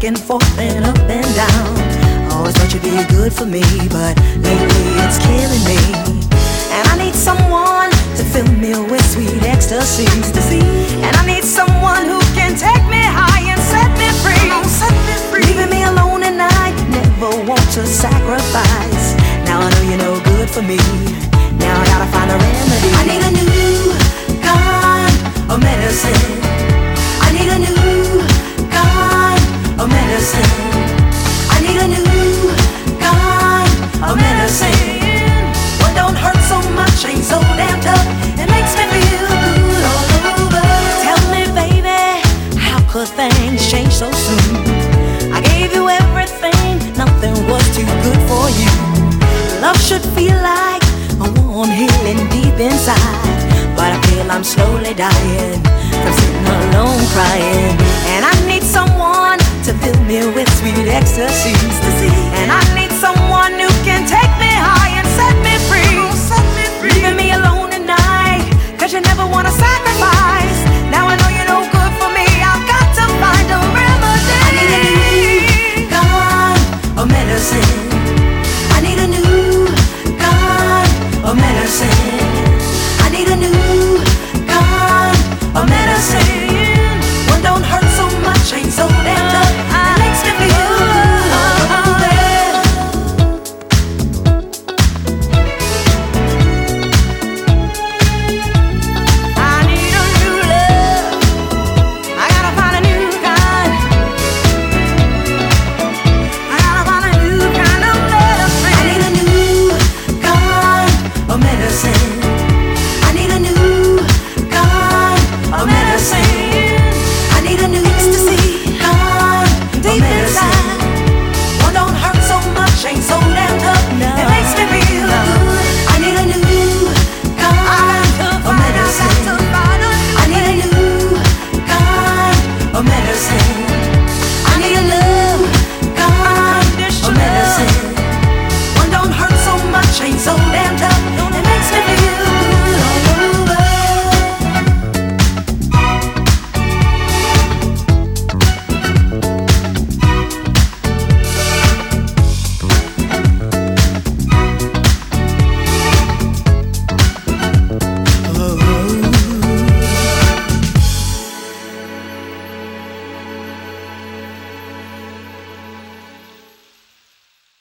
and forth and up and down. Always thought you'd be good for me, but lately it's killing me. And I need someone to fill me with sweet ecstasy. And I need someone who can take me high and set me free. Leaving me alone at night, never want to sacrifice. Now I know you're no good for me. Now I gotta find a remedy. I need a new kind of medicine. I need a new kind of medicine. I need a new kind of medicine. One don't hurt so much, ain't so damn tough. It makes me feel good all over. Tell me, baby, how could things change so soon? I gave you everything, nothing was too good for you. Love should feel like a warm healing deep inside, but I feel I'm slowly dying from sitting alone crying.